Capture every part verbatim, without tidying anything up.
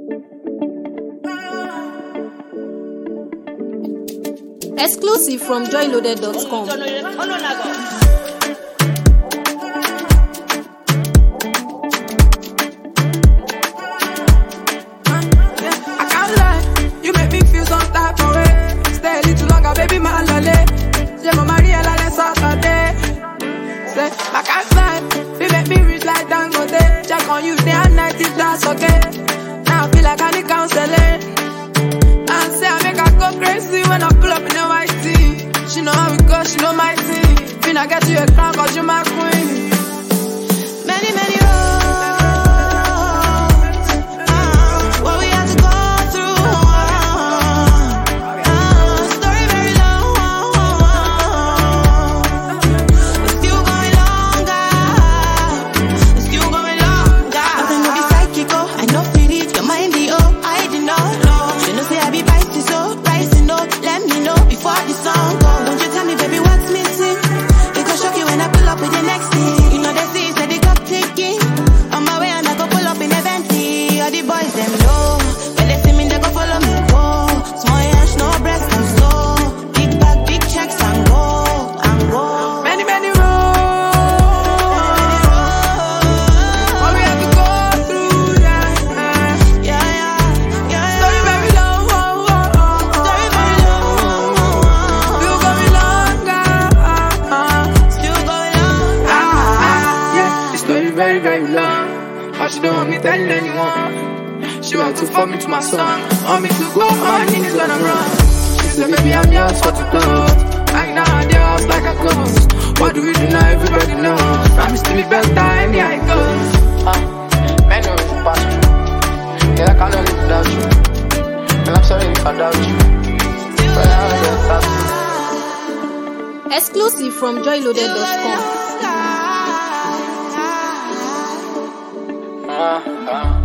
Exclusive from joy loaded dot com. Baby, my lolly, je m'en marie à la Saturday. Say, my cat slide, you make me rich like Dangote. Check on you day and night if that's okay. Now I feel like I need counseling. And say I make her go crazy when I pull up in the white tee. She know how it goes, she know my team. Finna get you a crown cause you my queen. Many, many roads. Very, very long, but she don't want me telling anyone. She want to fuck me to my song, want me to go on my knees when I'm wrong. She said, baby, I'm yours for to close. Right now, the house like a ghost. What do we do now? Everybody knows. Promise to be better, anyhow it goes. Uh, man, no, it's impossible. Yeah, I can't live without you. And I'm sorry if I doubt you. But I don't. Exclusive from joy loaded dot com. Uh, uh,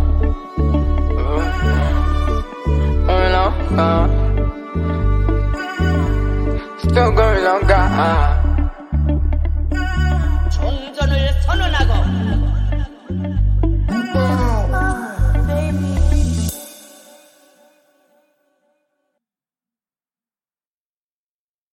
uh, uh, still going longer. Uh.